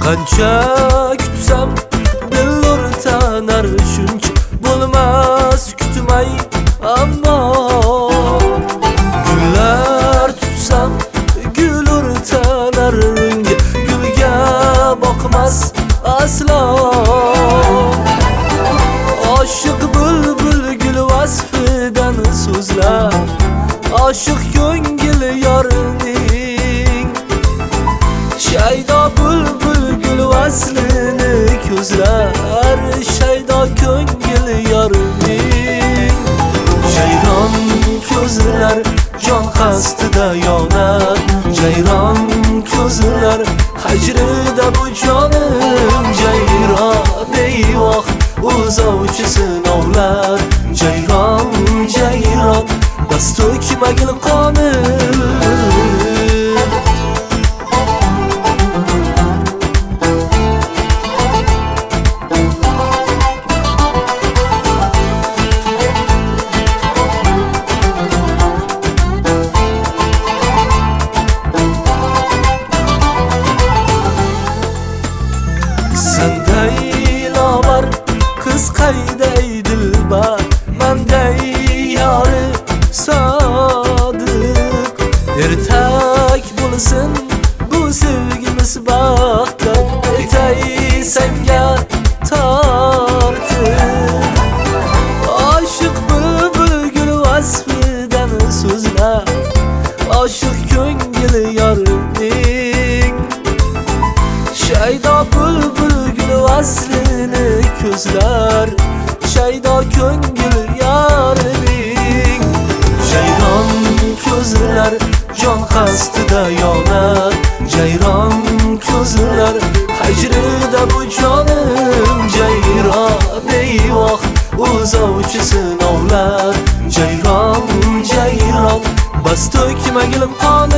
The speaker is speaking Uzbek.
qancha kutsam dil tanar shuncha bo'lmas kutmay ammo gullar tutsam gul tanar unga gulga boqmas aslo oshiq bulbul gul vasfidan so'zlar oshiq ko'ngil yorining shaydo bulbul gul vaslini ko'zlar shaydo ko'ngil yorining jayron ko'zlar jon qasdida yonar jayron ko'zlar hajrida bu jonim jayron eyvoh o'zovchi sinovlar jayron jayron bas to'kmagil qonim Senday lobar qiz qayday dilbar menday yori sodiq ertak bo'lsin bu sevgimiz baxtdan aytay senga tortiq oshiq bulbul gul vasfidan so'zlar oshiq ko'ngil yorining shaydo bulbul gul vaslini ko'zlar shaydo ko'ngil yorining jayron ko'zlar jon qasdida yonar jayron ko'zlar hajrida bu jonim jayron eyvoh o'zovchi sinovlar jayron jayron bas to'kmagil qon